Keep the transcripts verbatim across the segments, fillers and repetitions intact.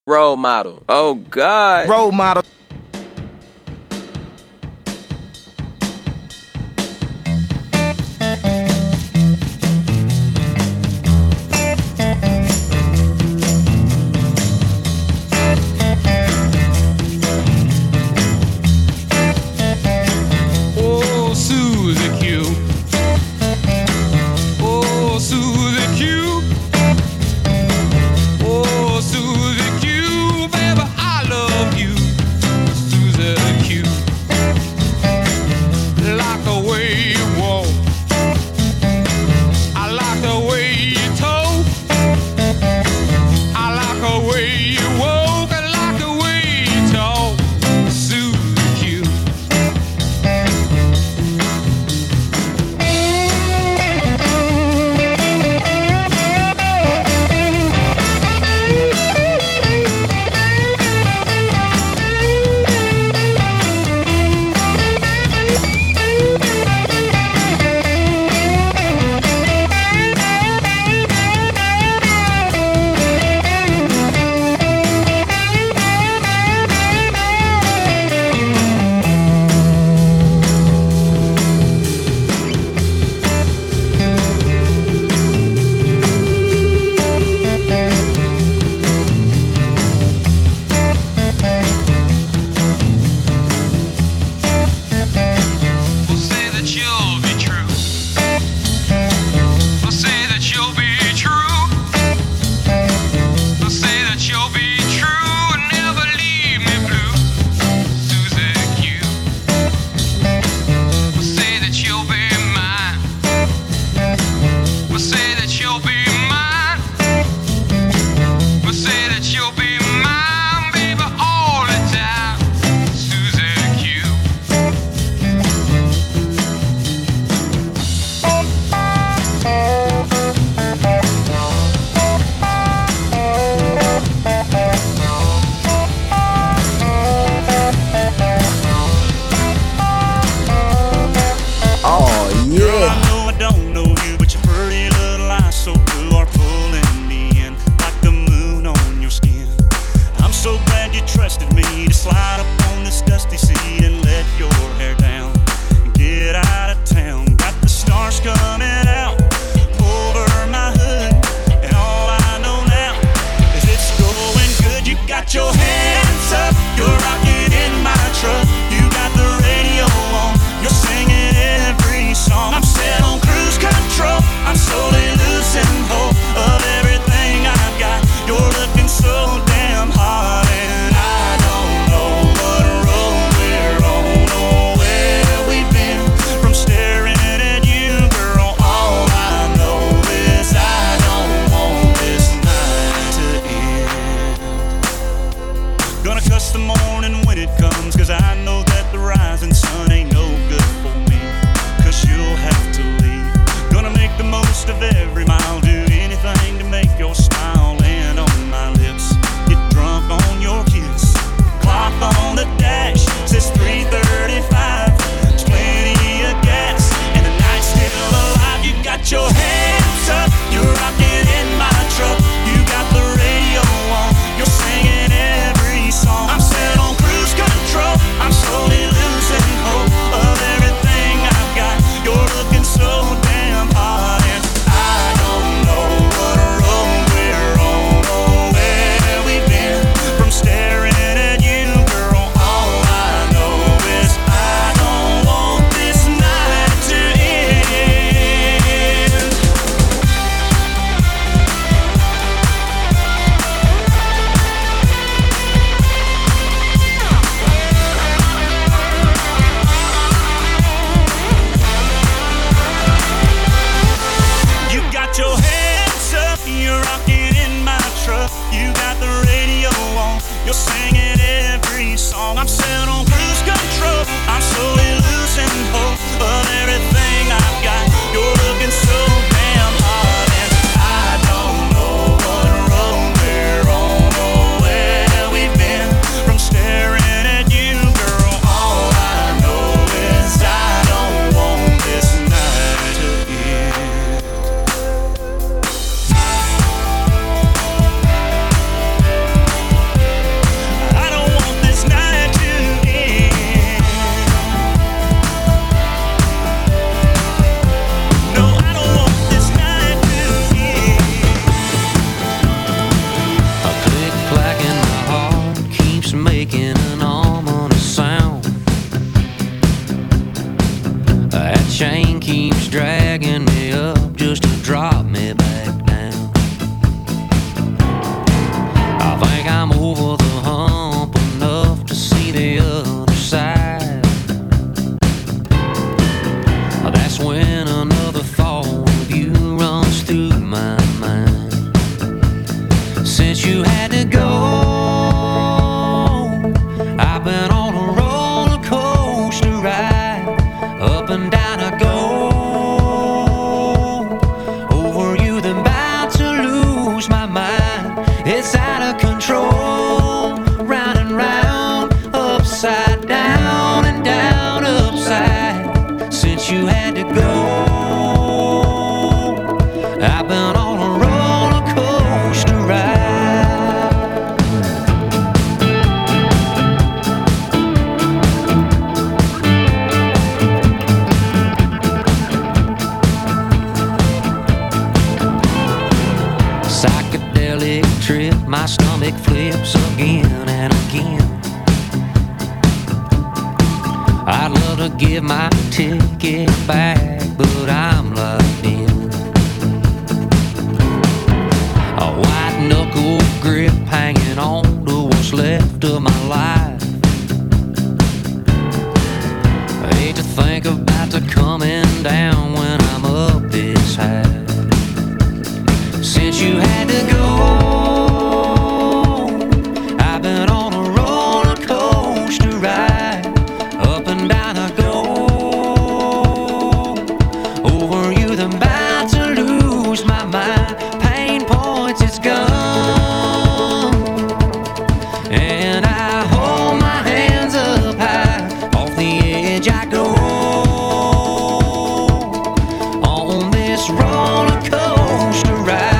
Role model. Oh, God. Role model. Oh, Susie Q. Oh, Susie Q. Oh, Susie Q. Baby, I love you. Susie Q. Like the way you walk. I like the way you talk. I like the way you walk. I like the way you talk. Susie Q. We'll say that you'll be true. We'll say that you'll be true. We'll say that you'll be true and never leave me blue. Susie Q. We'll say that you'll be mine. We'll say that you'll be mine. We'll say that you'll be mine, baby, all the time. Susie Q. Oh, Girl, yeah. I know I don't know you, but your pretty little eyes so blue are pulling me in like the moon on your skin. I'm so glad you trusted me to slide up on this dusty seat and let your hair down and get out of town. Got the stars coming out over my hood, and all I know now is it's going good. You got your hands up, you're rocking in my truck. You got the radio on, you're singing every song. I'm set on cruise control, I'm slowly losing hope of everything I've got. You're looking so damn hot, and I don't know what road we're on or where we've been. From staring at you, girl, all I know is I don't want this night to end. Gonna cuss the morning when it comes, cause I know that the rising sun ain't no good for me, cause you'll have to leave. Gonna make the most of every mile, do anything to make your smile land on my lips. Get drunk on your kiss. Clock on the dash says three thirty-five. There's plenty of gas and the night's still alive. You got your hands up, you're rocking in my truck. You got the radio on, you're singing every song. I'm set on cruise control, I'm slowly losing hope of everything I've got. You're looking so damn hot, and I don't know what road we're on or where we've been. From staring at you, girl, all I know is I don't want this night to end. You got your hands up, you're rocking in my truck. You got the radio on, you're singing every song. I'm set on cruise control, I'm slowly losing hope of everything I've got. You're looking so damn hot, and I don't know what road we're on or where we've been. From staring at you, girl, all I know is I don't want this night to end. on a roller coaster ride. Psychedelic trip, my stomach flips again and again. I'd love to give my ticket back, but I'm locked in. A white knuckle grip hanging on to what's left of my life. I hate to think about the coming down when I'm up this high. Since you had to go, I've been on a roller coaster ride. Up and down I go, over you I'm about to lose my mind. Pain points, it's gone, and I hold my hands up high. Off the edge I go, on this roller coaster ride.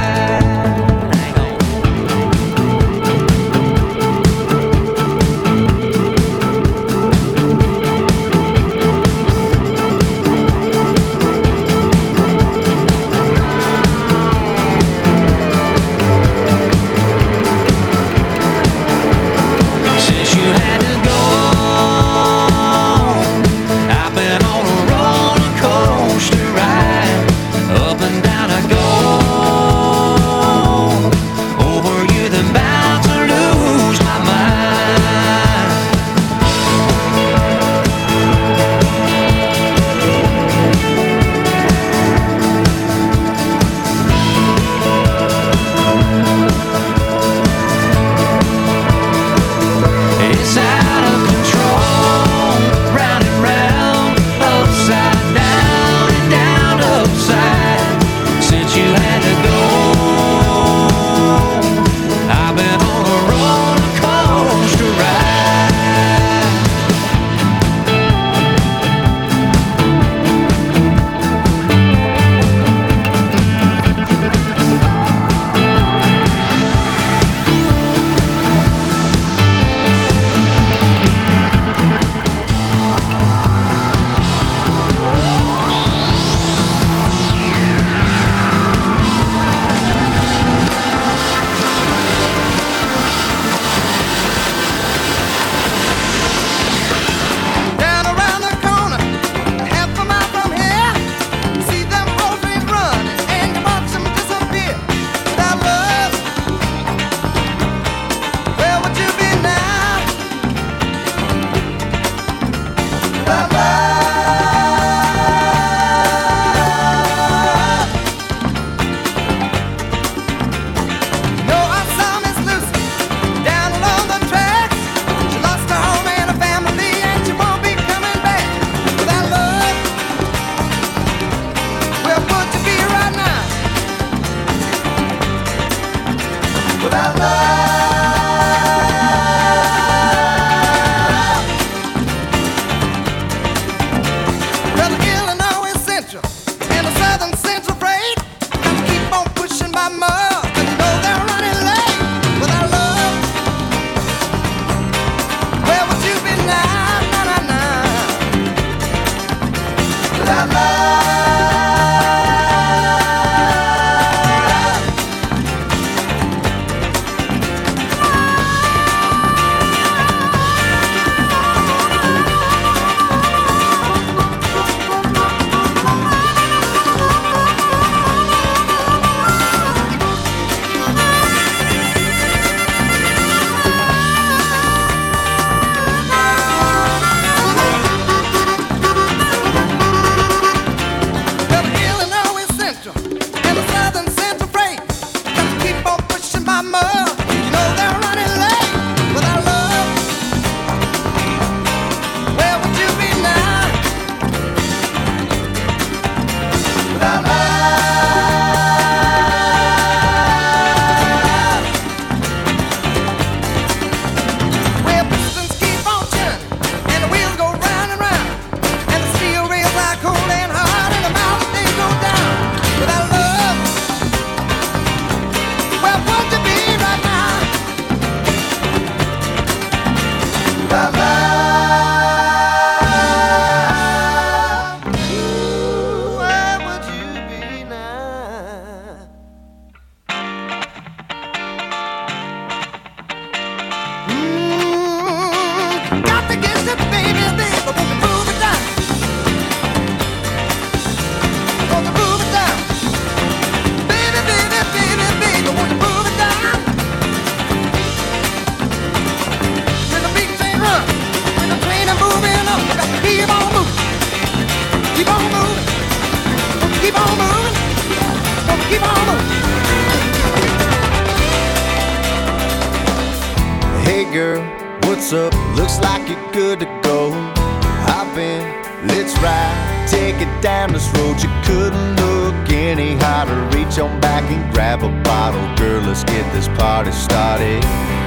girl, what's up? Looks like you're good to go. Hop in, let's ride, take it down this road. You couldn't look any harder. Reach on back and grab a bottle. Girl, let's get this party started.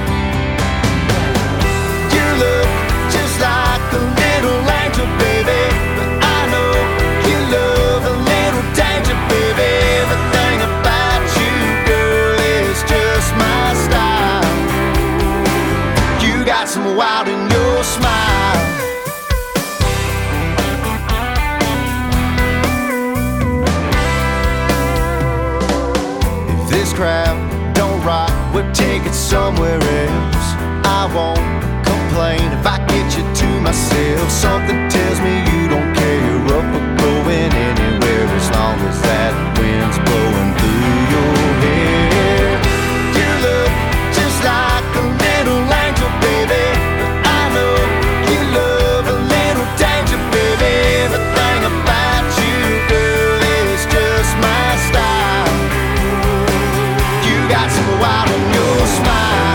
You look just like a little angel, baby, but I know you love a little danger, baby. Everything about you, girl, is just my style. You got some wild in your smile. If this crowd don't rock, we'll take it somewhere else. I won't complain if I get you to myself. Something tells me you don't care, you're up or going anywhere, as long as that wind's blowing through your hair. You look just like a little angel, baby, but I know you love a little danger, baby. Everything about you, girl, is just my style. You got some wild in your smile.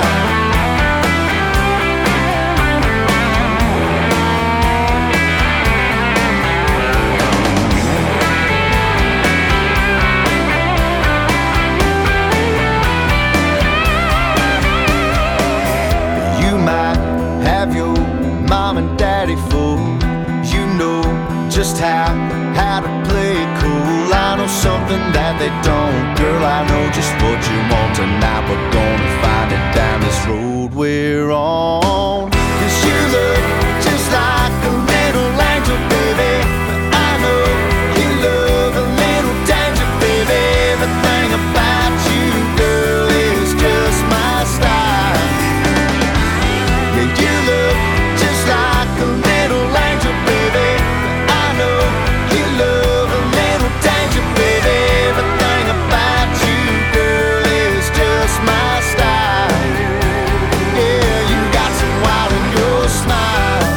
Mom and daddy fool, you know just how, how to play it cool. I know something that they don't, girl, I know just what you want tonight. We're gonna find it down this road we're on. Cause you look just like a little angel, baby, but I know you love a little danger, baby. Everything about you, girl, is just my style. Yeah, you look like a little angel, baby, but I know you love a little danger, baby. Everything about you, girl, is just my style. Yeah, you got some wild in your smile,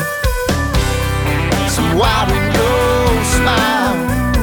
some wild in your smile.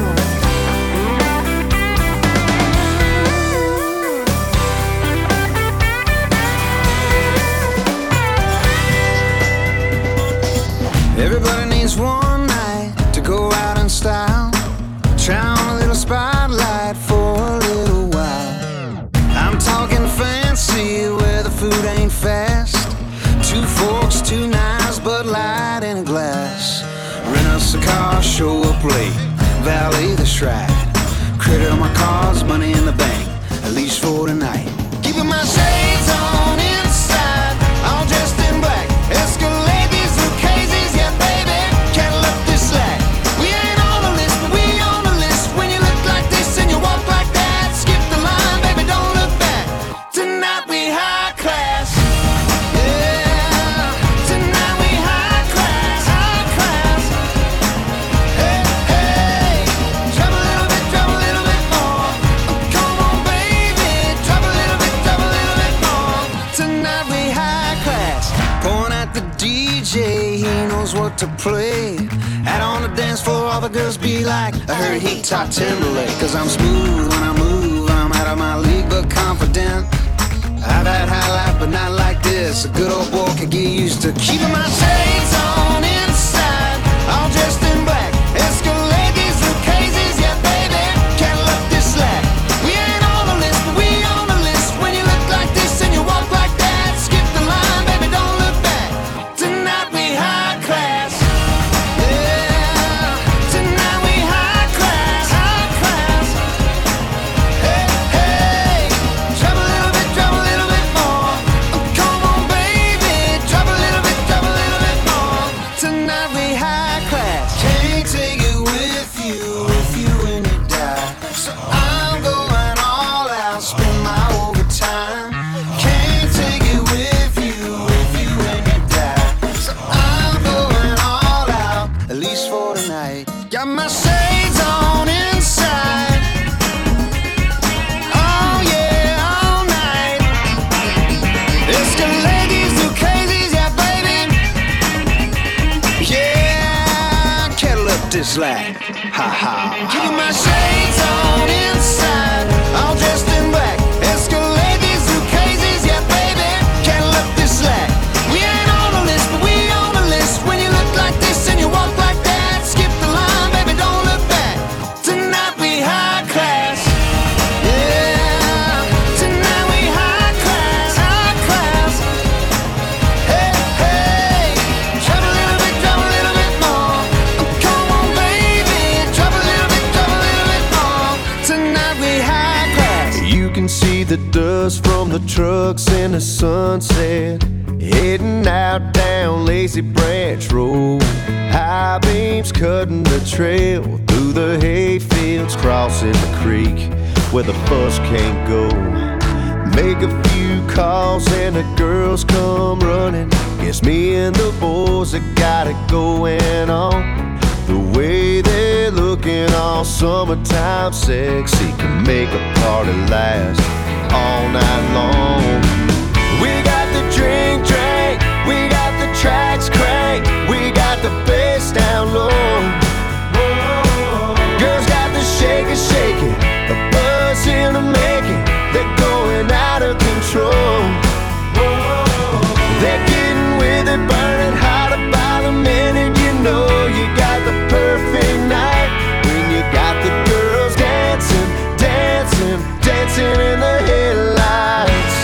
Everybody needs one night to go out in style. Try on a little spotlight for a little while. I'm talking fancy where the food ain't fast. Two forks, two knives, Bud Light in a glass. Rent us a car, show up late, valet the stride. Credit on my cards, money in the bank, at least for tonight. Keeping my shades on inside, all dressed in black. Escalade these occasions, yeah baby, can't let this slack. We ain't on the list, but we on the list. When you look like this and you walk like that, skip the line, baby, don't look back. Tonight we high class, yeah. Tonight we high class, high class. Hey, hey, drop a little bit, drop a little bit more. Come on baby, drop a little bit, drop a little bit more. Tonight we high class. Point at the D J, he knows what to play. Out on the dance floor, all the girls be like, I heard he taught Timberlake. Cause I'm smooth when I move, I'm out of my league but confident. I've had high life but not like this. A good old boy could get used to keeping my shades on inside, all dressed in black. Escalade these occasions, yeah baby, can't let this slack. We ain't on the list, but we on the list. When you look like this and you walk like that, skip the line, baby, don't look back. Tonight we high class, yeah. Tonight we high class, high class. Hey, hey, drop a little bit, drop a little bit more. Come on baby, drop a little bit, drop a little bit more. Tonight we high class. Can't take it with you if you and you die. So I'm going all out, spend my overtime. Can't take it with you if you and you die. So I'm going all out, at least for tonight. Got my shades on inside. Oh yeah, all night. Escalade these occasions, yeah baby. Yeah, kettle up this light. Ha ha. Keeping my shades on inside, all dressed in black. Escalade these occasions, yeah baby, can't let this slack. see the dust from the trucks in the sunset, heading out down Lazy Branch Road. High beams cutting the trail through the hayfields, crossing the creek where the bus can't go. Make a few calls and the girls come running. Guess me and the boys that got it going on. The way they're looking all summertime sexy can make a party last all night long. We got the drink drink, we got the tracks crank, we got the bass down low. Girls got the shake it, shake it, a buzz in the making. They're going out of control. They're getting with it, burning hotter by the minute. You know you got the perfect night when you got the girls dancing, dancing, dancing in the headlights.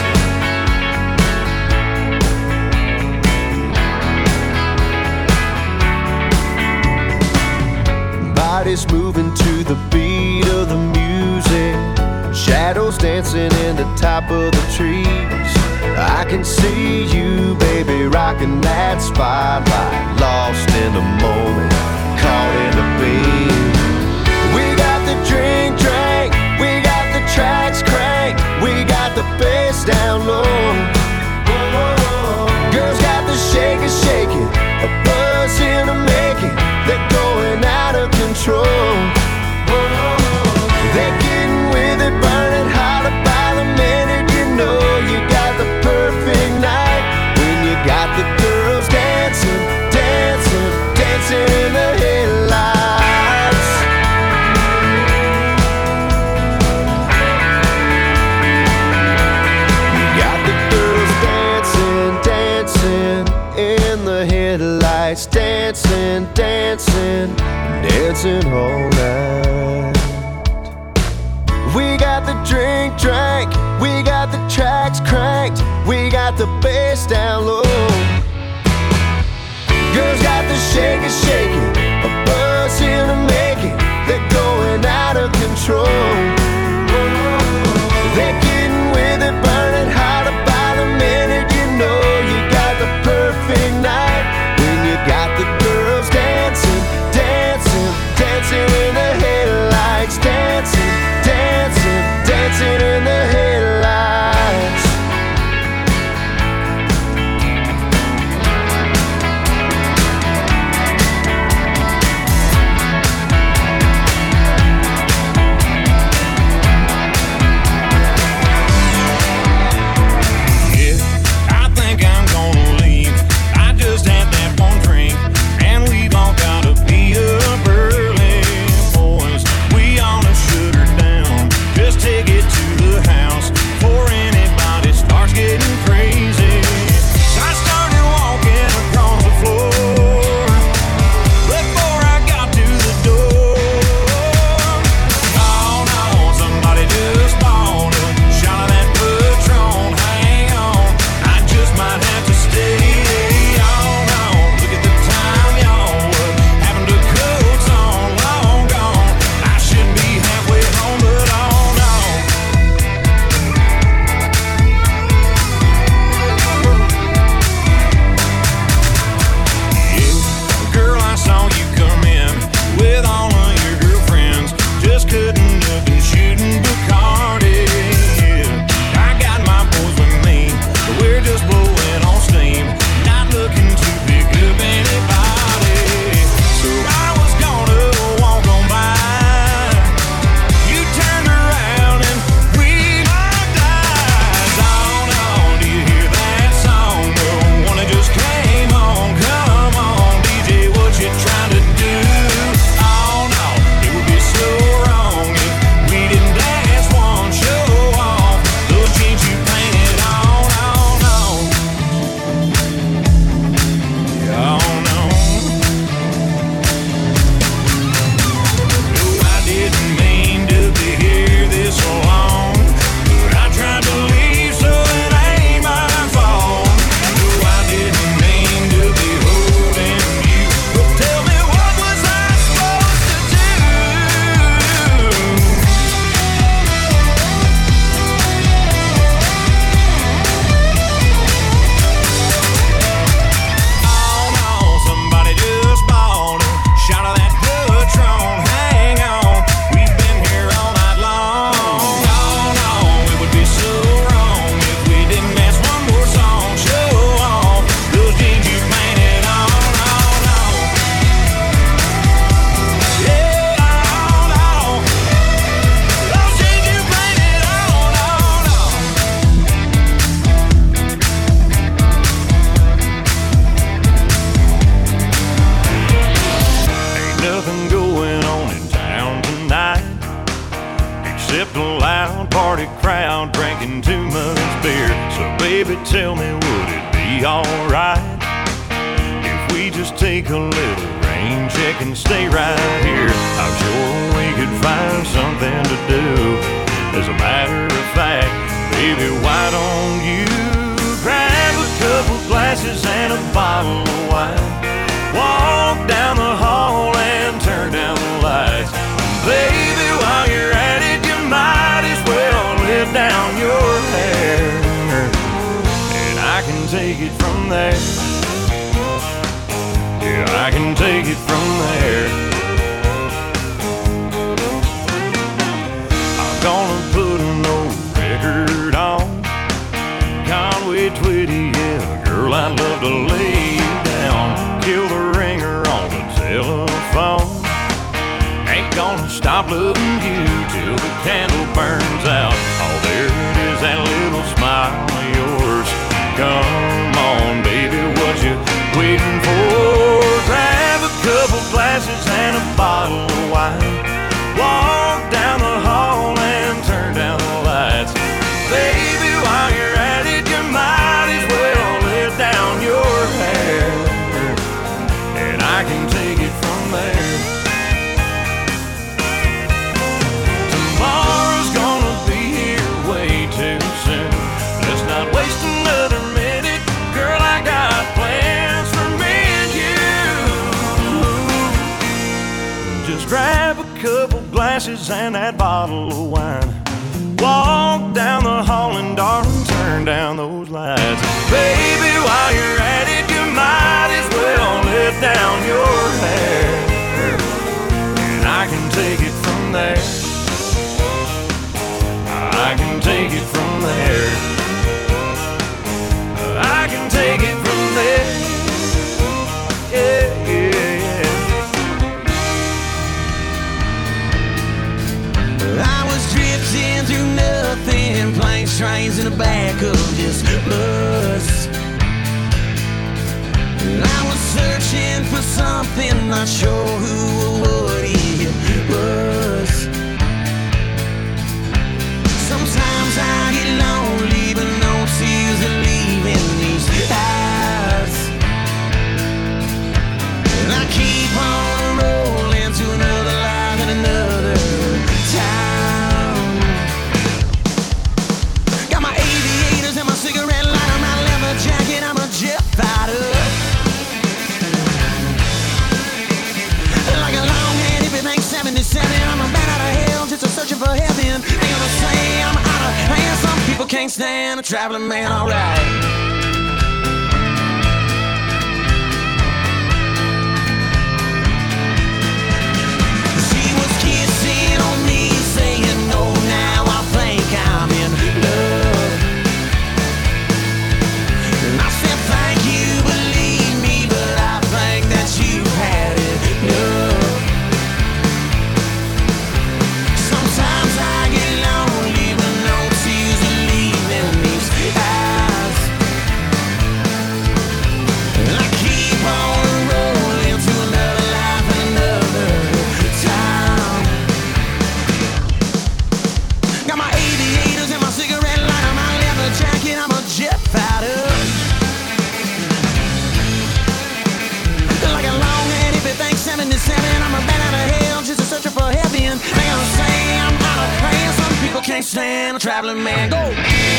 Bodies moving to the beat of the music, shadows dancing in the top of the trees. I can see you, baby, rocking that spotlight, lost in the moment, caught in the beam. We got the drink drink, we got the tracks crank, we got the bass down low. Girls got the shake it, shake it, a buzz in the making. They're going out of control. They're getting with it, burning hotter by the minute. You know you got the perfect night when you got the girls dancing, dancing, dancing in the headlights. You got the girls dancing, dancing in the headlights, dancing, dancing, dancing all night. We got the drink drank, we got the tracks cranked, we got the bass down low. Girls got the shake it, shake it, a buzz in the making. They're going out of control. They're getting with it, burning hotter by the minute. You know you got the perfect night when you got the girls dancing, dancing, dancing in the headlights, dancing, dancing, dancing in the headlights. out drinking too much beer. So baby, tell me, would it be alright if we just take a little rain check and stay right here? I'm sure we could find something to do. As a matter of fact, baby, why don't you grab a couple glasses and a bottle of wine, walk down the hall and turn down the lights. Baby, while you're at it, you might as well let down your hair, and I can take it from there. Yeah, I can take it from there. I'm gonna put an old record on Conway Twitty, yeah, girl, I'd love to lay you down. Kill the ringer on the telephone. Ain't gonna stop loving you till the candle burns out. Oh, there it is, that little smile of yours. Come on, baby, what you waiting for? Grab a couple glasses and a bottle of wine, walk down the hall and turn down the lights. Baby, while you're at it, you might as well let down your hair, and I can take it from there. Tomorrow's gonna be here way too soon. Let's not waste another minute. Girl, I got plans for me and you. Just grab a couple glasses and that bottle of wine, walk down the hall and darling, turn down those lights. Baby, while you're at it, you might as well let down your hair, and I can take it from there. I can take it from there. I can take it from there. Yeah, yeah, yeah. I was drifting through nothing, planes, trains in the back of this bus. I was searching for something, not sure who or what it was. Sometimes I get lonely, but no tears are leaving these eyes. And I keep on rolling to another life and another town. Got my aviators and my cigarette lighter, my leather jacket, I'm a jet fighter. Like a long-haired hippie, bank seventy-seven, I'm a bat out of hell, just a searching for heaven. Ain't gonna say I'm out of hand, some people can't stand a traveling man, alright. She was kissing on me, saying no, now I think I'm in love. And I said thank you, believe me, but I think that you had it enough. Sometimes I get lonely, but no tears are leaving these eyes. And I keep on rolling to another life and another town. Got my aviators and my cigarette lighter, my leather jacket, I'm a jet fighter. Like a long-haired hippie, think seventy-seven, I'm a bat out of hell, just a searching for heaven. They gonna say I'm out of hand, some people can't stand a traveling man. Go!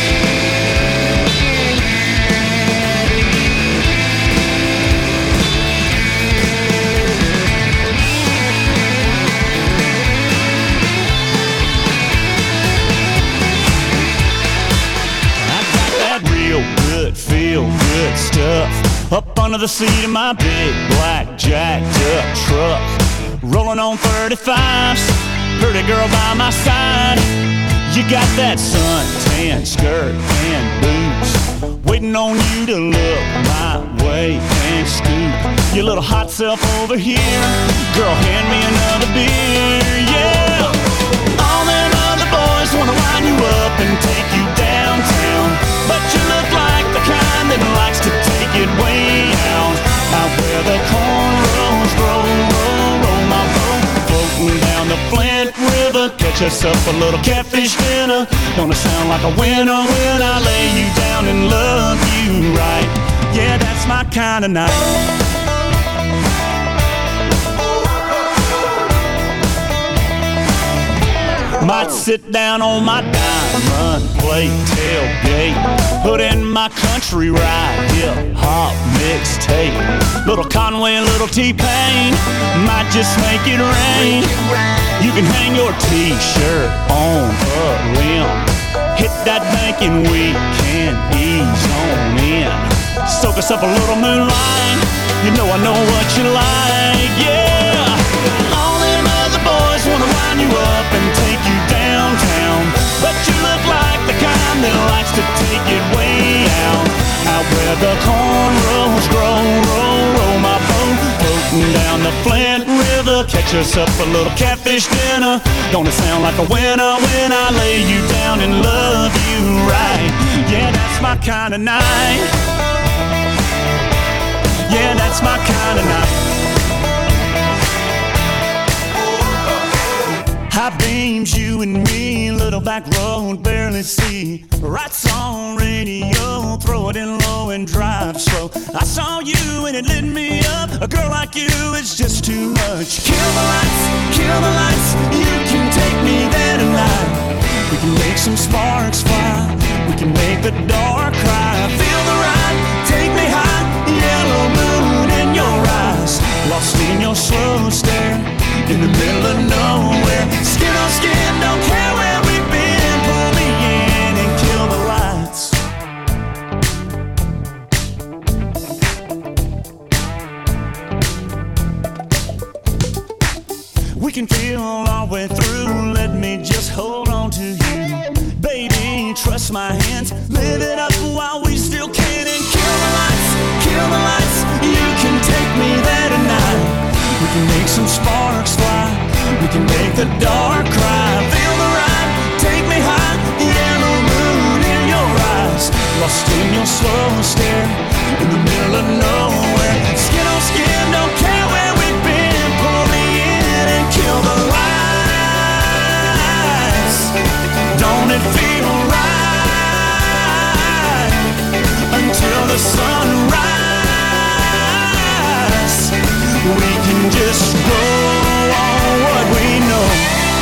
That real good, feel good stuff up under the seat of my big black jacked up truck, rolling on thirty-fives. Pretty girl by my side, you got that suntan skirt and boots, waiting on you to look my way and scoop your little hot self over here. Girl, hand me another beer, yeah. All them other boys wanna wind you up and take you downtown, but you look like the kind that likes to take it way out, out where the cornrows roll, roll, roll my boat, floating down the Flint River, catch catch us up a little catfish dinner. Gonna sound like a winner when I lay you down and love you right. Yeah, that's my kind of night. Might sit down on my diamond plate tailgate, put in my country ride, hip hop mixtape. Little Conway and little T-Pain might just make it rain. You can hang your t-shirt on a limb, hit that bank and we can ease on in. Soak us up a little moonlight, you know I know what you like, yeah. All them other boys wanna wind you up and take you downtown, but you look like the kind that likes to take it way out. Out where the cornrows grow, roll, roll my boat, floating down the Flint River. Catch us up a little catfish dinner. Gonna sound like a winner when I lay you down and love you right. Yeah, that's my kind of night. Yeah, that's my kind of night. High beams, you and me, little back road, barely see. Right song radio, throw it in low and drive slow. I saw you and it lit me up. A girl like you is just too much. Kill the lights, kill the lights. You can take me there tonight. We can make some sparks fly. We can make the dark cry. Feel the ride, take me high. Yellow moon in your eyes, lost in your slow stare, in the middle of nowhere. Skin on skin, don't care where we've been. Pull me in and kill the lights. We can feel our way through. Let me just hold on to you, baby. Trust my hands, live it up while we still can. And kill the lights, kill the lights. You can take me there tonight. We can make some sparks fly. We can make the dark cry. Feel the ride, take me high. Yellow moon in your eyes, lost in your slow stare, in the middle of nowhere. Skin on skin, don't care where we've been. Pull me in and kill the lights. Don't it feel right until the sunrise? We can just go on what we know.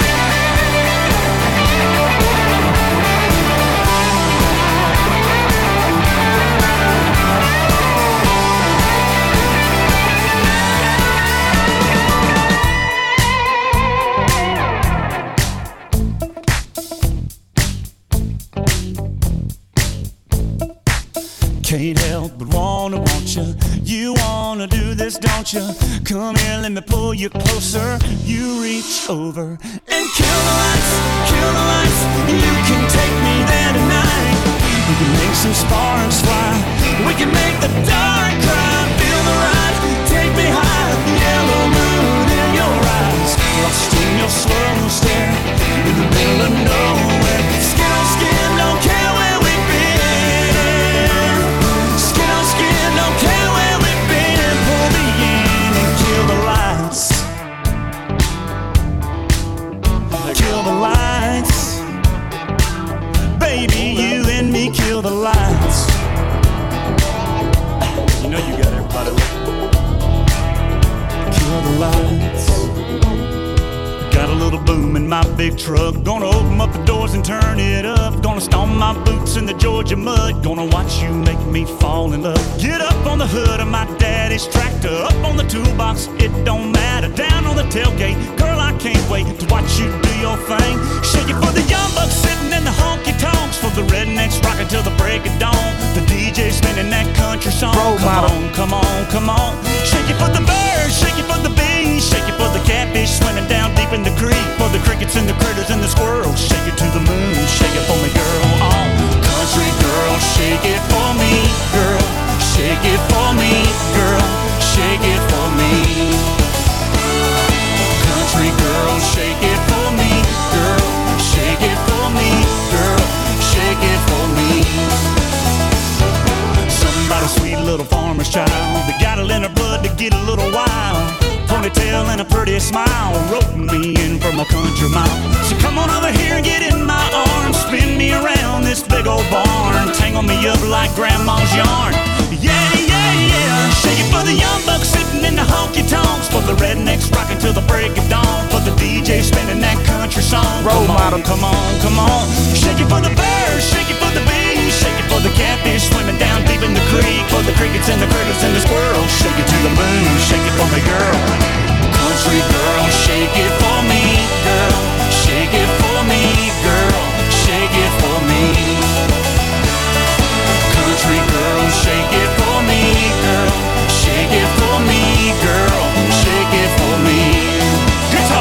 Can't help but wanna want you. You wanna do this, don't you? Come here, let me pull you closer. You reach over and kill the lights, kill the lights. You can take me there tonight. We can make some sparks fly. We can make the dark cry. Feel the ride, take me high. Yellow moon in your eyes, lost in your slow stare, in the middle of nowhere. Skin on skin, don't care where we've been. Skin on skin, don't care where we've been. Pull me in and kill the lights. Kill the lights. Baby, you and me kill the lights. You know you got everybody looking. Kill the lights. Got a little boom in my big truck. Gonna open up the doors and turn it up. Gonna stomp my boots in the Georgia mud. Gonna watch you make me fall in love. Get up on the hood of my daddy's tractor. Up on the toolbox, it don't matter. Down on the tailgate, girl, I can't wait to watch you do your thing. Shake it for the young bucks sitting in the honky tonks, for the rednecks rocking till the break of dawn. The D J spinning that country song. Bro, come model. on, come on, come on. Shake it for the birds, shake it for the bees, shake it for the catfish swimming down deep in the creek, for the crickets and the critters and the squirrels. Shake it to the moon, shake it for me, girl. Oh, country girl, shake it for me, girl. Shake it for me, girl. Shake it for me. Country girl, shake it for me, girl. Shake it for me, girl. Shake it for me. Somebody sweet little farmer's child that got it in her blood to get a little wild. Ponytail and a pretty smile, roping me in from a country mile. So Come on over here and get in my arms. Spin me around this big old barn. Tangle me up like grandma's yarn. Yeah, yeah, yeah. Shake it for the young bucks sitting in the honky-tonks. For the rednecks rocking till the break of dawn. For the D J spinning that country song. Role Come on, model. come on, come on. Shake it for the birds, shake it for the bees. Shake it for the catfish swimming down deep in the creek. For the crickets and the critters and the squirrels. Shake it to the moon, shake it for me, girl. Country girl, shake it for me, girl. Shake it for me, girl. Shake it for me. Country girl, shake it for me, girl. Shake it for me, girl. Shake it for me. Guitar.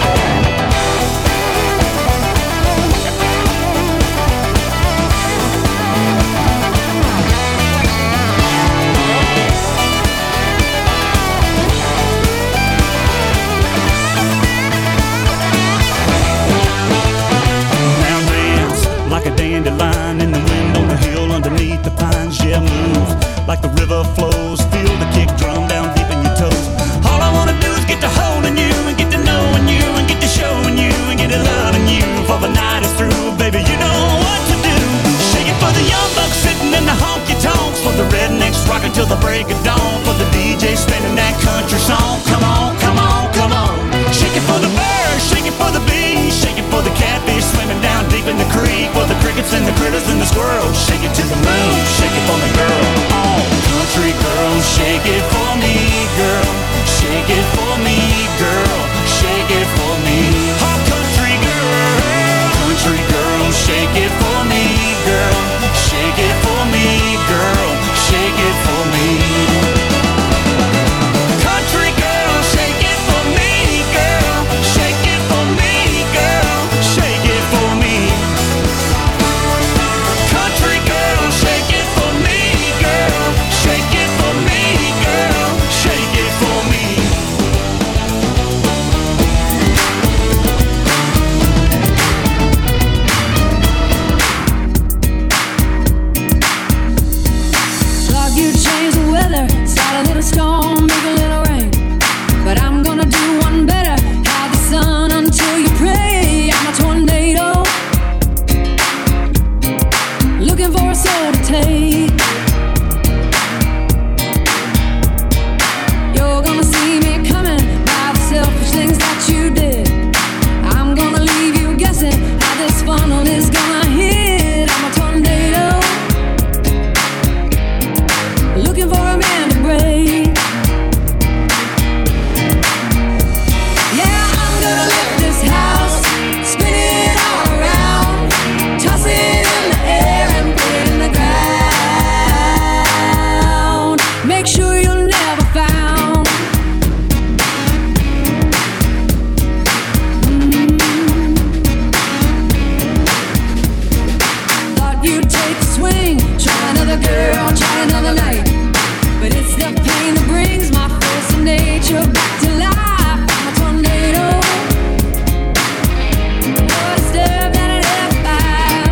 Like a dandelion in the wind on the hill underneath the pines. Yeah, move like the river flows. Feel the kick drum down deep in your toes. All I wanna do is get to holding you and get to knowing you and get to showing you and get to loving you. For the night is through, baby, you know what to do. Shake it for the young bucks sitting in the honky-tonks. For the rednecks rocking till the break of dawn. For the D J spinning that country song. Come on, come on, come on. Shake it for the birds, shake it for the bees. Shake it for the catfish swimming down deep in the creek. For the crickets and the critters and the squirrels. Shake it to the moon, shake it for me, girl. Oh, country girl, shake it for me, girl. Shake it for me, girl. Shake it for me. Oh, country girl, country girl, shake it for me, girl. Shake it for me, girl. Shake it for me. Country girl, shake it for me, girl. Shake it for me, girl. Shake it for me. Country girl, shake it for me, girl. Shake it for me, girl. Shake it for me. Dog, you change the weather, start a little storm, make a little rain. But I'm gonna do one better, hide the sun until you pray. I'm a tornado, looking for a soul to take. You're gonna see me coming by the selfish things that you did. I'm gonna leave you guessing how this funnel is gonna hit. I'm a tornado, looking for a man to break. Yeah, I'm gonna lift this house, spin it all around, toss it in the air and put it in the ground. Make sure you're never found. Mm. Thought you'd take a swing, try another girl, try another night. But it's the pain that brings my force of nature back to life. I'm a tornado, more disturbed than an F five.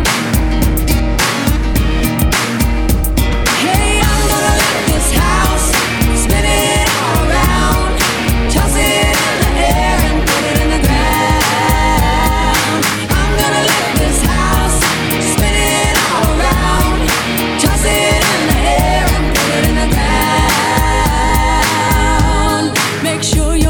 Hey, I'm gonna lift this house, spin it all around, toss it in the air and put it in the ground. I'm gonna lift this house, spin it all around, toss it in the air and put it in the ground. Make sure you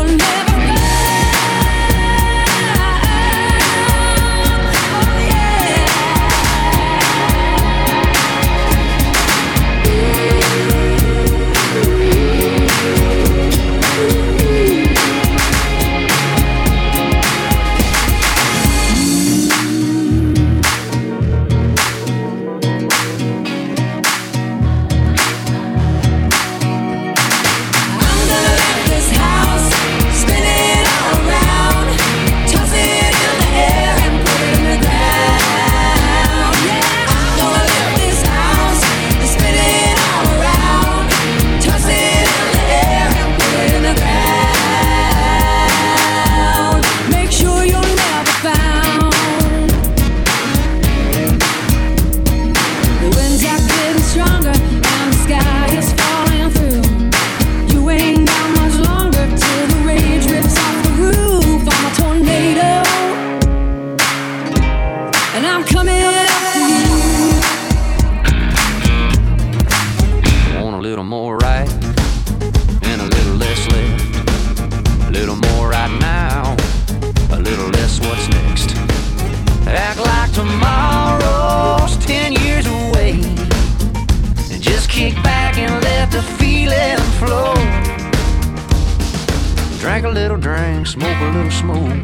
Drank a little drink, smoke a little smoke.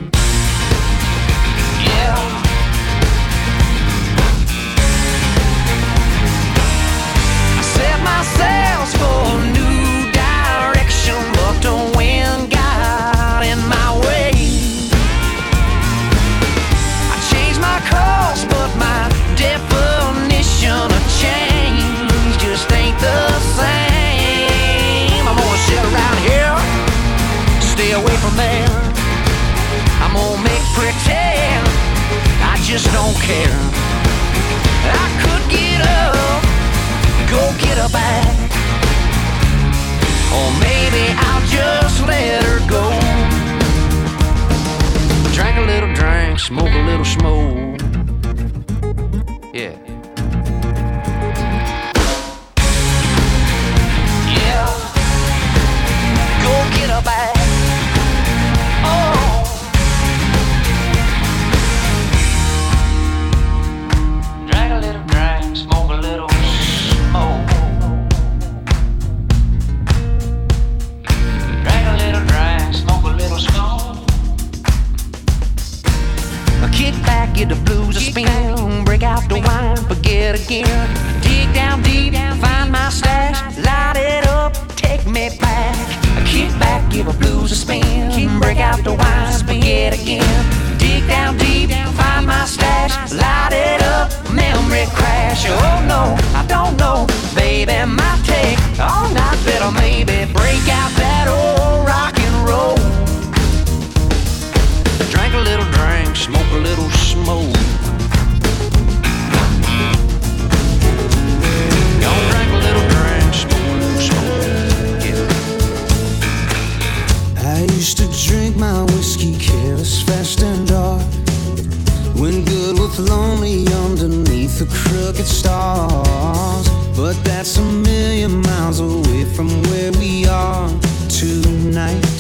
Yeah. I set my sails for a new direction, but the wind got in my way. I changed my course, but my definition of change just ain't the same. I'm gonna sit around here, stay away from there. I'm gonna make pretend I just don't care. I could get up, go get her back, or maybe I'll just let her go. Drink a little drink, smoke a little smoke. Yeah. Yeah. Go get her back. Oh. Drink a little drink, smoke a little smoke. Drink a little drink, smoke a little smoke. Kick back, get the blues a spin, break out the wine, forget again. Dig down deep, find my stash, light it up, take me back. Kick back, give a blues a spin, break out the wine, forget again. Dig down deep, find my stash, light it up, memory crash. Oh no, I don't know, baby, might take all night, better maybe break out that old rock and roll. Drink a little drink, smoke a little smoke. Gonna drink a little drink, smoke a little smoke. Yeah. I used to drink my whiskey careless, fast and dark. When good with lonely underneath the crooked stars. But that's a million miles away from where we are tonight.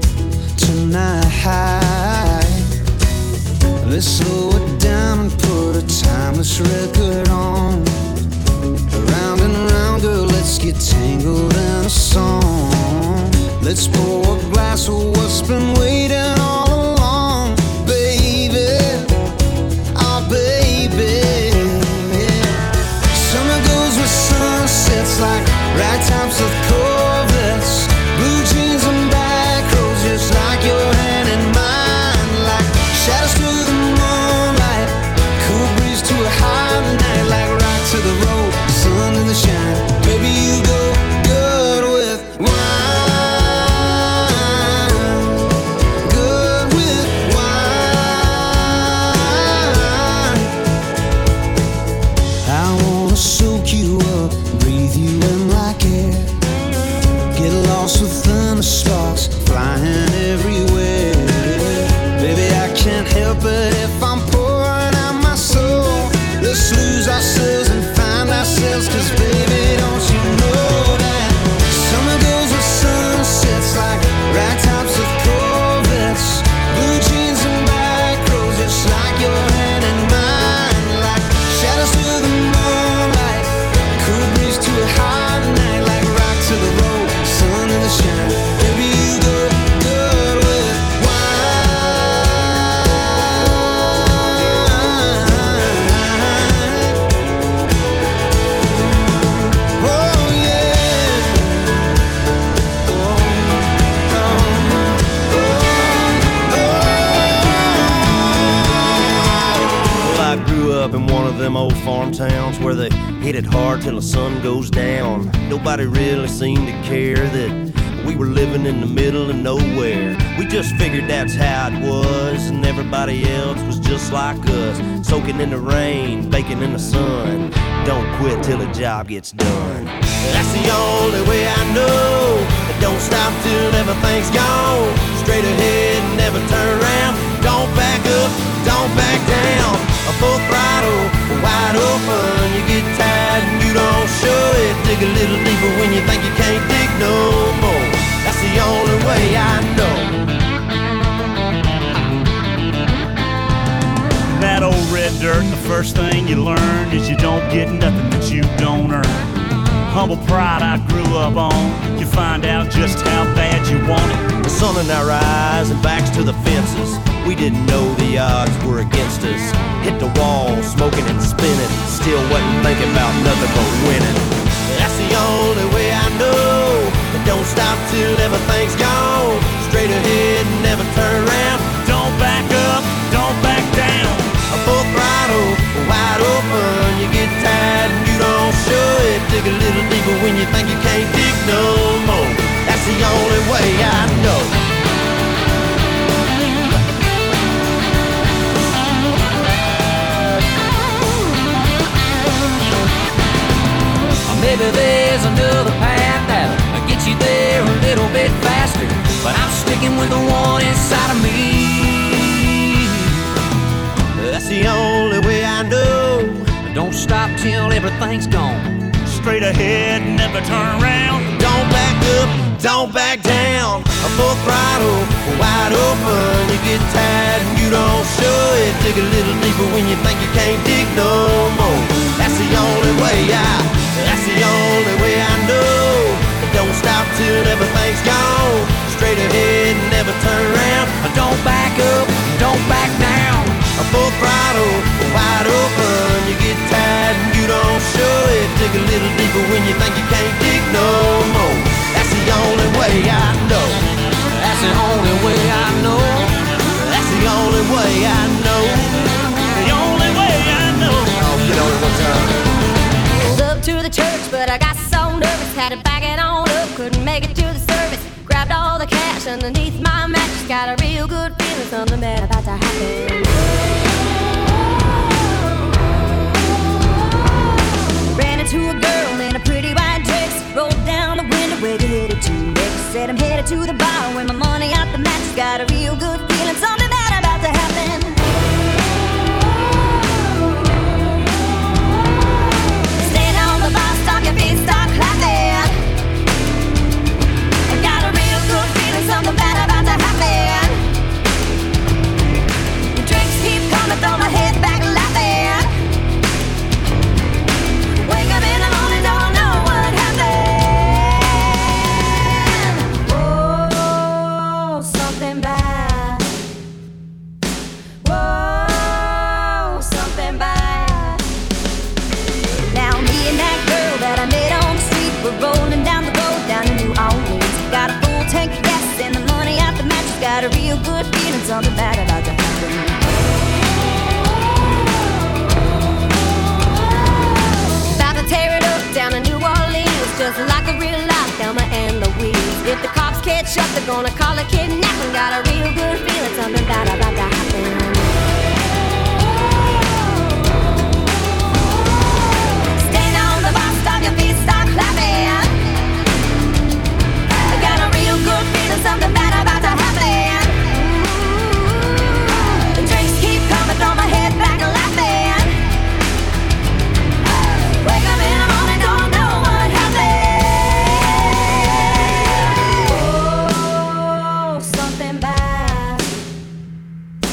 Tonight. Let's slow it down and put a timeless record on. Around and around, girl, let's get tangled in a song. Let's pour a glass of what's been waiting all along, baby. Oh, baby. Summer goes with sunsets like ragtops with Corvettes, blue jeans and back roads, just like your hand in mine, like shadows through the moonlight, cool breeze to a hot night, like right to the road, sun in the shine. Baby, you go good with wine, good with wine. I wanna soak you up, breathe you in like air, get lost within the sparks, flying everywhere. Baby, I can't help it if I'm pouring out my soul. Let's lose ourselves and find ourselves, cause baby, don't you know that summer goes with sunsets like ragtops with Corvettes, blue jeans and back roads, just like your hand in mine, like shadows through the moonlight, cool breeze to a hot night, like rock to the road, sun in the shine. Baby, you go good with Up in one of them old farm towns where they hit it hard till the sun goes down. Nobody really seemed to care that we were living in the middle of nowhere. We just figured that's how it was, and everybody else was just like us, soaking in the rain, baking in the sun. Don't quit till the job gets done. That's the only way I know. Don't stop till everything's gone. Straight ahead, never turn around. Don't back up, don't back down. A full throttle, wide open. You get tired and you don't show it. Dig a little deeper when you think you can't dig no more. That's the only way I know. That old red dirt, the first thing you learn is you don't get nothing that you don't earn. Humble pride I grew up on. You find out just how bad you want it. The sun in our eyes and backs to the fences. We didn't know the odds were against us. Hit the wall, smoking and spinning. Still wasn't thinking about nothing but winning. That's the only way I know. But don't stop till everything's gone. Straight ahead and never turn around. Don't back up, don't back down. A full throttle, wide open. You get tired and you don't show it. Dig a little deeper when you think you can't dig no more. That's the only way I know. Maybe there's another path that'll get you there a little bit faster, but I'm sticking with the one inside of me. That's the only way I know. Don't stop till everything's gone. Straight ahead, never turn around. Don't back up, don't back down. A full throttle, wide open. You get tired and you don't show it. Dig a little deeper when you think you can't dig no more. That's the only way I, that's the only way I know. Don't stop till everything's gone. Straight ahead and never turn around. Don't back up, don't back down. A full throttle, wide open. You get tired and you don't show it. Dig a little deeper when you think you can't dig no more. That's the only way I know. That's the only way I know. That's the only way I know. The only way I know. Oh, get on it one time. Pulled up to the church, but I got so nervous. Had to back it on up, couldn't make it to the service. Grabbed all the cash underneath my mattress. Got a real good feeling something bad about to happen. Ran into a girl in a pretty white dress. Rolled down the window, where you headed to next? Said I'm headed to the bar, with my money out the mattress. Got a real good feeling something bad about to happen. Stand on the bus stop, your feet start clapping. I got a real good feeling something bad about to happen. The drinks keep coming, throw my head back laughing. Wake up in the morning, don't know what happened. Oh, something bad. Whoa, something bad. Now me and that girl that I met on the street, we're rolling down the road down to New Orleans. Got a full tank of gas and the money out the mattress. Got a real good feeling something bad about to happen. About to tear it up down in New Orleans, just like a real life Thelma and Louise. If the cops catch up, they're gonna call it kidnapping. Got a real good feeling something bad about to happen. Stand on the bus stop, your feet start clapping. I got a real good feeling something bad about to happen. The drinks keep coming, throw my head back laughing. Wake up in the morning, don't know what happened. Oh, something bad.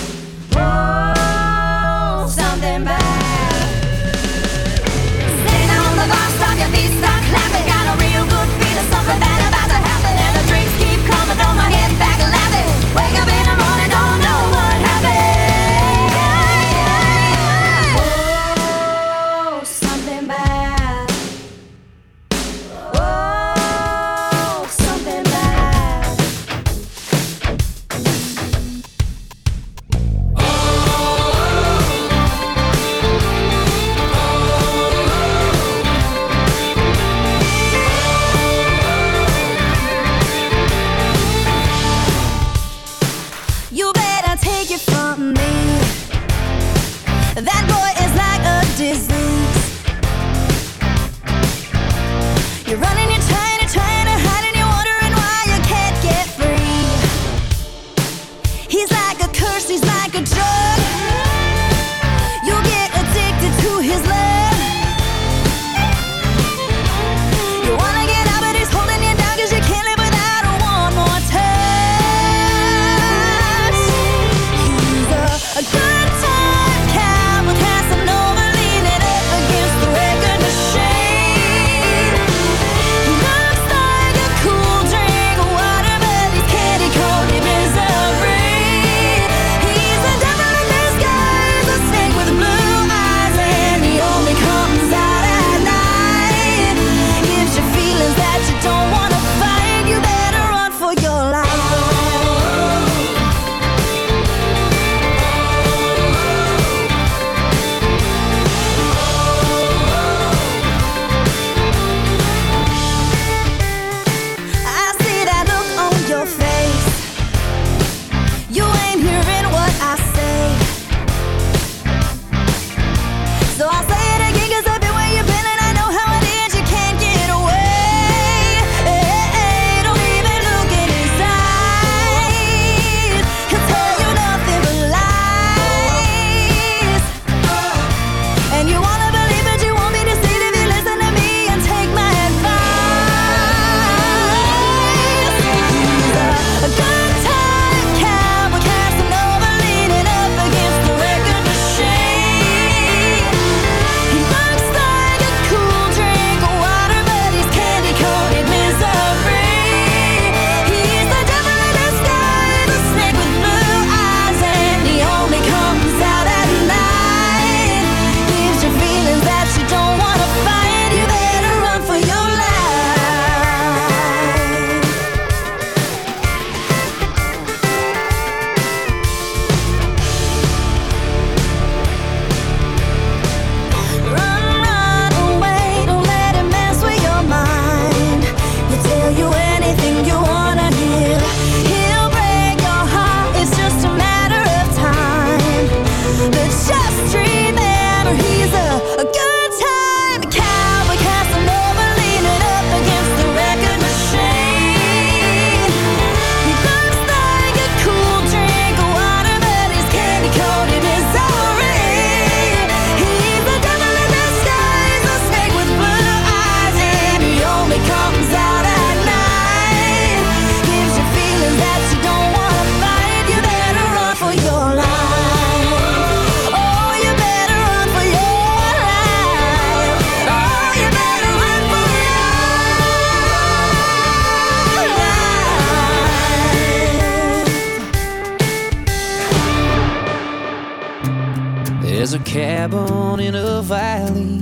a cabin in a valley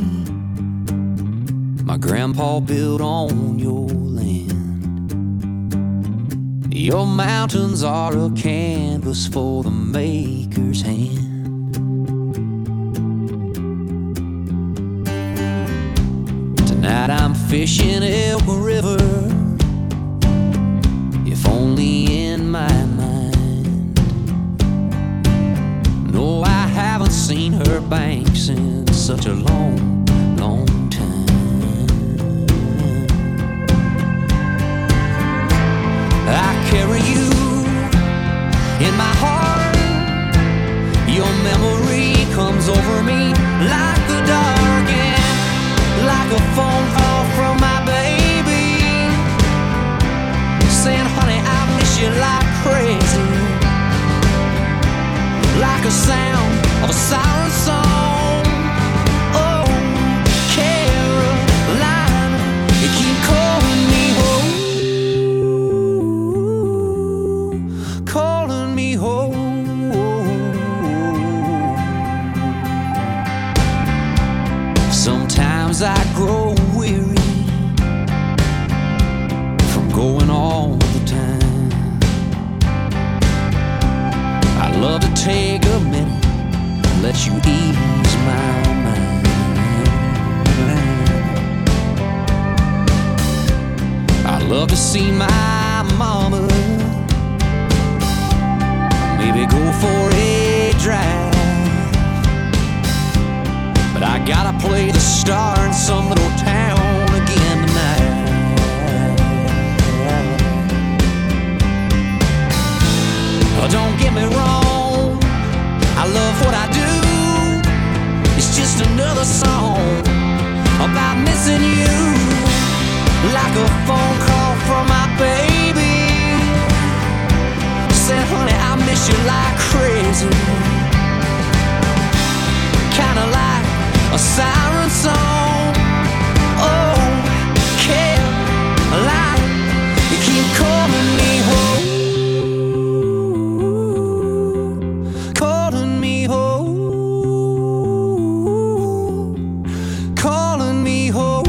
my grandpa built on your land. Your mountains are a canvas for the maker's hand. Tonight I'm fishing Elk River, if only in my mind. No, I haven't seen her banks in such a long, long time. I carry you in my heart. Your memory comes over me like the dark and like a phone call from my baby, saying, honey, I miss you like crazy, like a sound of a siren song. Oh, Carolina, you keep calling me home, calling me home. Sometimes I grow weary from going all the time. I love to take a minute and let you ease my mind. I love to see my mama, maybe go for a drive, but I gotta play the star in some little town again tonight. Oh, don't get me wrong, I love what I do. It's just another song about missing you, like a phone call from my baby, said, honey, I miss you like crazy, kinda like a siren song. Oh, Caroline, you keep calling me home, calling me home, calling me home,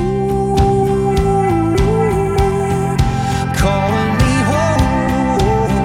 calling me home.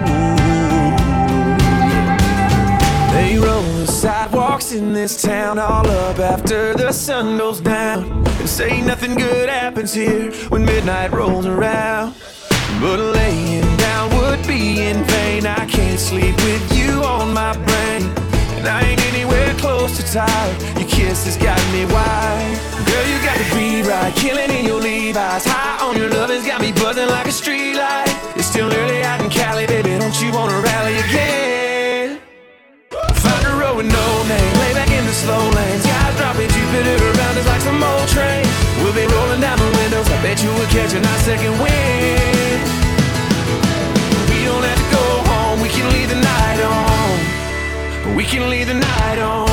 They roll the sidewalks in this town all up after the sun goes down, and say nothing good happens here when midnight rolls around. But laying down would be in vain. I can't sleep with you on my brain, and I ain't anywhere close to tired. Your kiss has got me wild. Girl, you got to be right, killing in your Levi's, high on your love has got me buzzing like a street light. It's still early out in Cali, baby, don't you wanna rally again? Find a road with no name, lay back in the slow lanes, skies dropping Jupiter around us like some old train. We'll be rolling down the windows, I bet you will catch a nice second wind. We don't have to go home, we can leave the night on, we can leave the night on.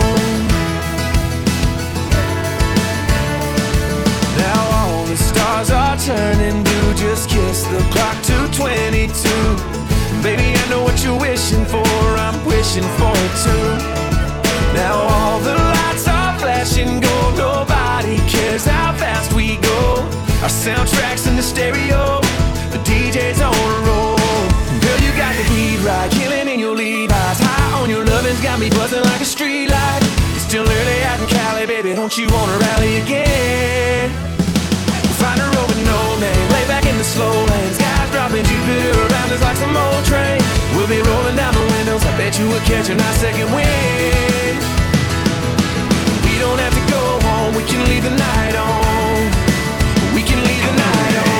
Now all the stars are turning blue, just kiss the clock to twenty-two. Baby, I know what you're wishing for, I'm wishing for it too. Now all the lights are flashing gold, nobody cares how fast we go. Our soundtrack's in the stereo, the D J's on a roll. Girl, you got the beat right, killing in your Levi's, high on your lovin's got me buzzing like a street light. It's still early out in Cali, baby, don't you wanna rally again? Find a road with no name, lay back in the slow lanes, skies dropping Jupiter around us like some old train. We'll be rolling down the windows, I bet you will catch a nice second wind. We don't have to go home, we can leave the night on, we can leave the night on.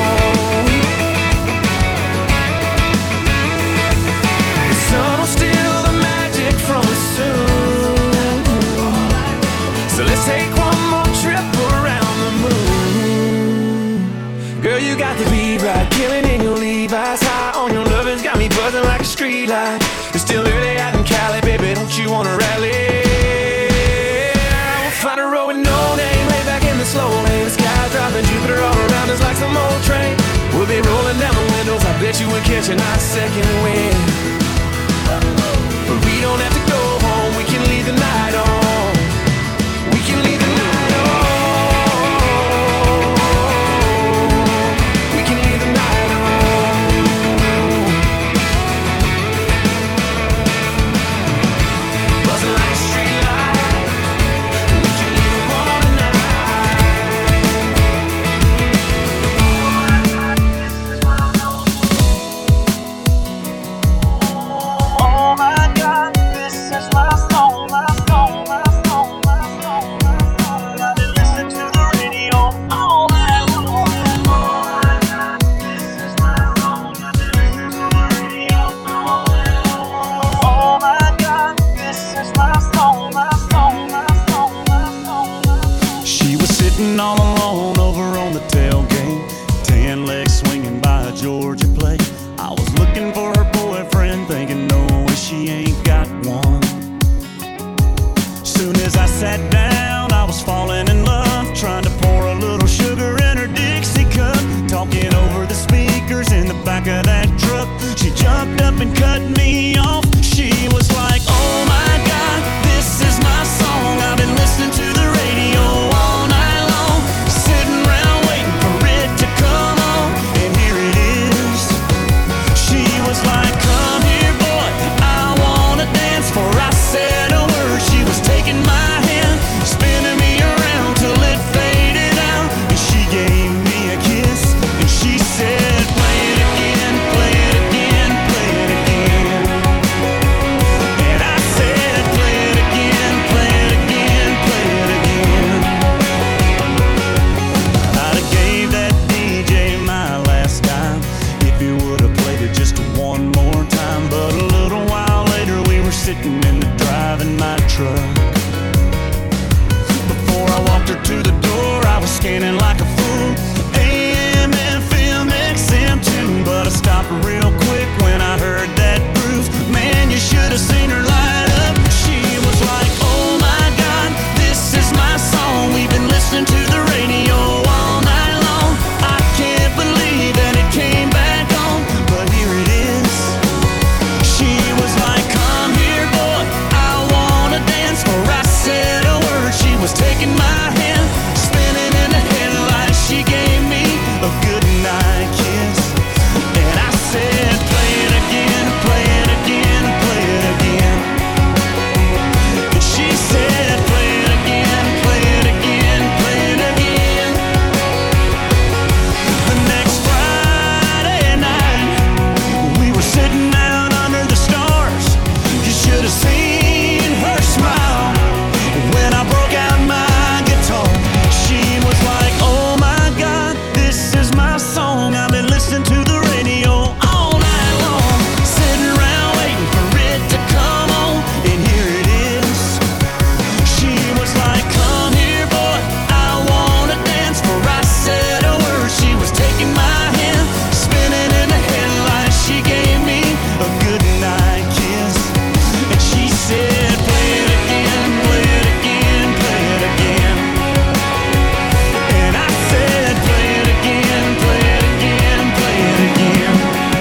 The sun will steal the magic from us soon, so let's take one more trip around the moon. Girl, you got the beat right, killing in your Levi's, high on your lovin's got me buzzing like a street light. It's still early out in Cali, baby, don't you wanna rally? We'll find a road with no name, lay back in the slow lane, the sky dropping Jupiter all around us like some old train. We'll be rolling down the windows, I bet you we'll catch a nice second wind. But we don't have to go home, we can leave the night on over on the tailgate, tan legs swinging by a Georgia plate. I was looking for her boyfriend, thinking no way she ain't got one. Soon as I sat down, I was falling in love, trying to pour a little sugar in her Dixie cup, talking over the speakers in the back of that truck. She jumped up and cut me off. She was like, oh my God, this is my song. I've been listening to the radio all night long, sitting around waiting for it to come on, and here it is. She was like, come here boy, I wanna dance. For I said a word, she was taking my hand, spinning me around till it faded out, and she gave me a kiss, and she said, play it again, play it again, play it again. And I said, play it again, play it again, play it again. I'd have gave that D J my last dime if he would have played it just one more time. But a little while later we were sitting in the driving my truck. Before I walked her to the door, I was scanning like a fool, A M, F M, X M too. But I stopped real quick when I heard that groove. Man, you should have seen her light up. She was like, oh my God, this is my song. We've been listening to the radio all night long. I can't believe that it came back on, but here it is. She was like, come here boy, I wanna dance. For I said a word, she was taking my hand, spinning in the headlights. She gave me a good night kiss, and I said, play it again, play it again, play it again. And she said, play it again, play it again, play it again. The next Friday night, we were sitting out under the stars. You should have seen her smile when I broke out my guitar. She was like, oh my God, this is my song. I've been listening to the radio all night long, sitting around waiting for it to come on, and here it is. She was like, come here boy, I wanna dance. For I said a word, she was taking my hand, spinning in the headlights. She gave me a good night kiss, and she said, play it again, play it again, play it again. And I said, play it again, play it again, play it again.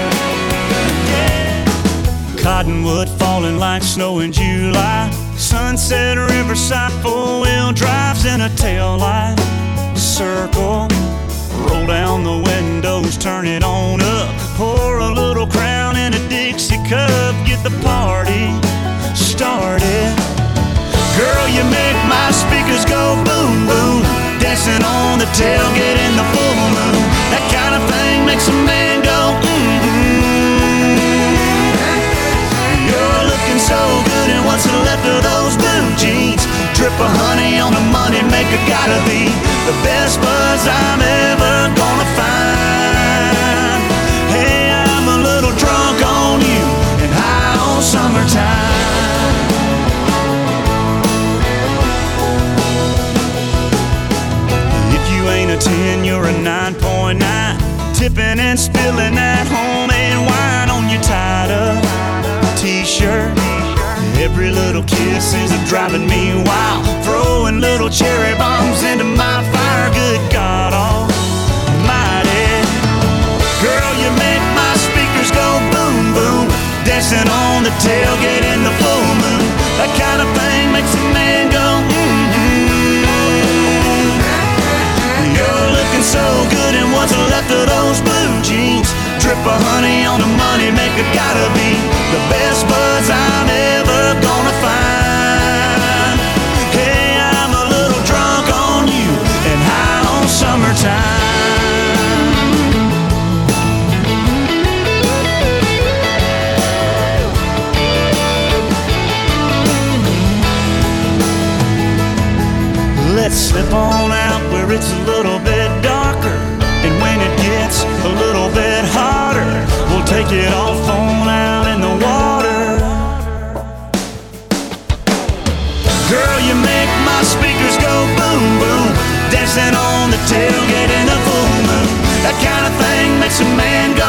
Yeah. Cottonwood falling like snow in July, Sunset Riverside, four-wheel drives in a tail light. Circle, roll down the windows, turn it on up, pour a little Crown in a Dixie cup, get the party started. Girl, you make my speakers go boom, boom, dancing on the tailgate in the full moon. That kind of thing makes a man go, mm-hmm. You're looking so good in what's left of those blue jeans. Drip of honey on the money maker, gotta be the best buzz I'm ever gonna find. Hey, I'm a little drunk on you and high on summertime. If you ain't a ten, you're a nine point nine, tipping and spilling that homemade wine on your tied up t-shirt. Every little kiss is driving me wild, throwing little cherry bombs into my fire. Good God almighty, girl, you make my speakers go boom, boom, dancing on the tailgate in the full moon. That kind of thing makes a man go, mm-hmm. You're looking so good in what's left of those blue jeans. Drip of honey on the money maker, gotta be the best buzz I'm ever gonna find. Hey, I'm a little drunk on you and high on summertime. Let's slip on out where it's a little bit darker, and when it gets a little bit hotter, we'll take it off on out in the water. Girl, you make my speakers go boom, boom, dancing on the tailgate in the full moon. That kind of thing makes a man go,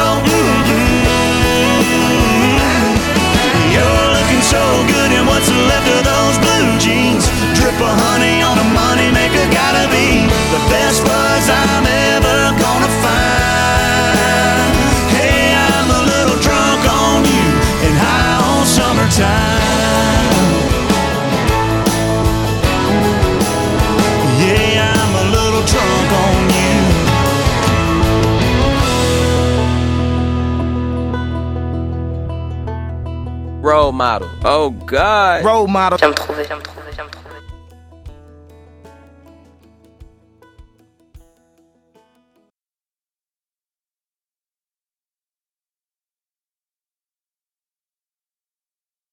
mm-hmm. You're looking so good in what's left of those blue jeans. Drip of honey on a money maker, gotta be the best buzz I'm ever gonna find. Hey, I'm a little drunk on you and high on summertime. Yeah, I'm a little drunk on you. Role model. Oh God. Role model. Viens me trouver, viens me trouver, viens me trouver.